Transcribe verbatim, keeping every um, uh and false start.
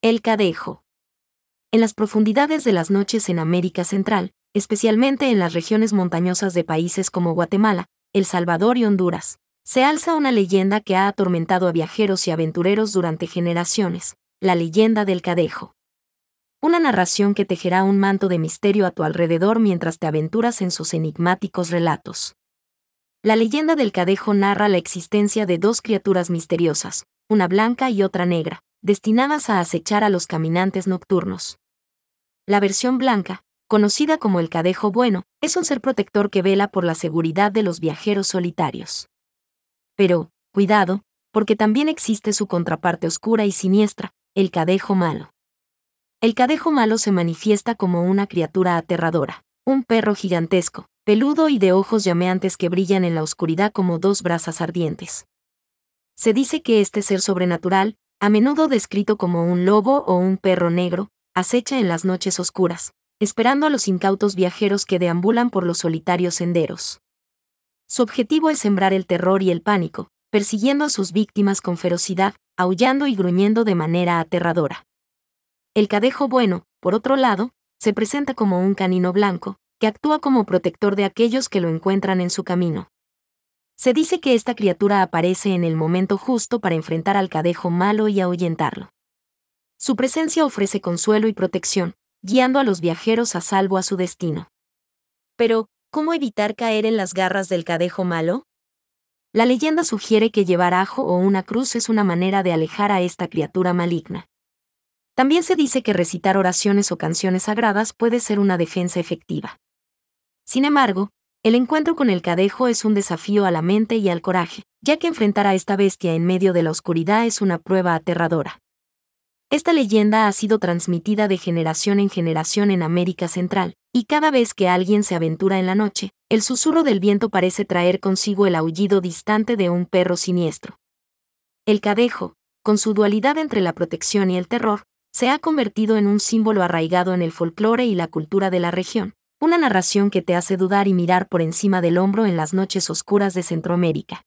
El Cadejo. En las profundidades de las noches en América Central, especialmente en las regiones montañosas de países como Guatemala, El Salvador y Honduras, se alza una leyenda que ha atormentado a viajeros y aventureros durante generaciones, la leyenda del Cadejo. Una narración que tejerá un manto de misterio a tu alrededor mientras te aventuras en sus enigmáticos relatos. La leyenda del Cadejo narra la existencia de dos criaturas misteriosas, una blanca y otra negra, destinadas a acechar a los caminantes nocturnos. La versión blanca, conocida como el Cadejo Bueno, es un ser protector que vela por la seguridad de los viajeros solitarios. Pero, cuidado, porque también existe su contraparte oscura y siniestra, el Cadejo Malo. El Cadejo Malo se manifiesta como una criatura aterradora, un perro gigantesco, peludo y de ojos llameantes que brillan en la oscuridad como dos brasas ardientes. Se dice que este ser sobrenatural, a menudo descrito como un lobo o un perro negro, acecha en las noches oscuras, esperando a los incautos viajeros que deambulan por los solitarios senderos. Su objetivo es sembrar el terror y el pánico, persiguiendo a sus víctimas con ferocidad, aullando y gruñendo de manera aterradora. El Cadejo Bueno, por otro lado, se presenta como un canino blanco, que actúa como protector de aquellos que lo encuentran en su camino. Se dice que esta criatura aparece en el momento justo para enfrentar al Cadejo Malo y ahuyentarlo. Su presencia ofrece consuelo y protección, guiando a los viajeros a salvo a su destino. Pero, ¿cómo evitar caer en las garras del Cadejo Malo? La leyenda sugiere que llevar ajo o una cruz es una manera de alejar a esta criatura maligna. También se dice que recitar oraciones o canciones sagradas puede ser una defensa efectiva. Sin embargo, el encuentro con el Cadejo es un desafío a la mente y al coraje, ya que enfrentar a esta bestia en medio de la oscuridad es una prueba aterradora. Esta leyenda ha sido transmitida de generación en generación en América Central, y cada vez que alguien se aventura en la noche, el susurro del viento parece traer consigo el aullido distante de un perro siniestro. El Cadejo, con su dualidad entre la protección y el terror, se ha convertido en un símbolo arraigado en el folclore y la cultura de la región, una narración que te hace dudar y mirar por encima del hombro en las noches oscuras de Centroamérica.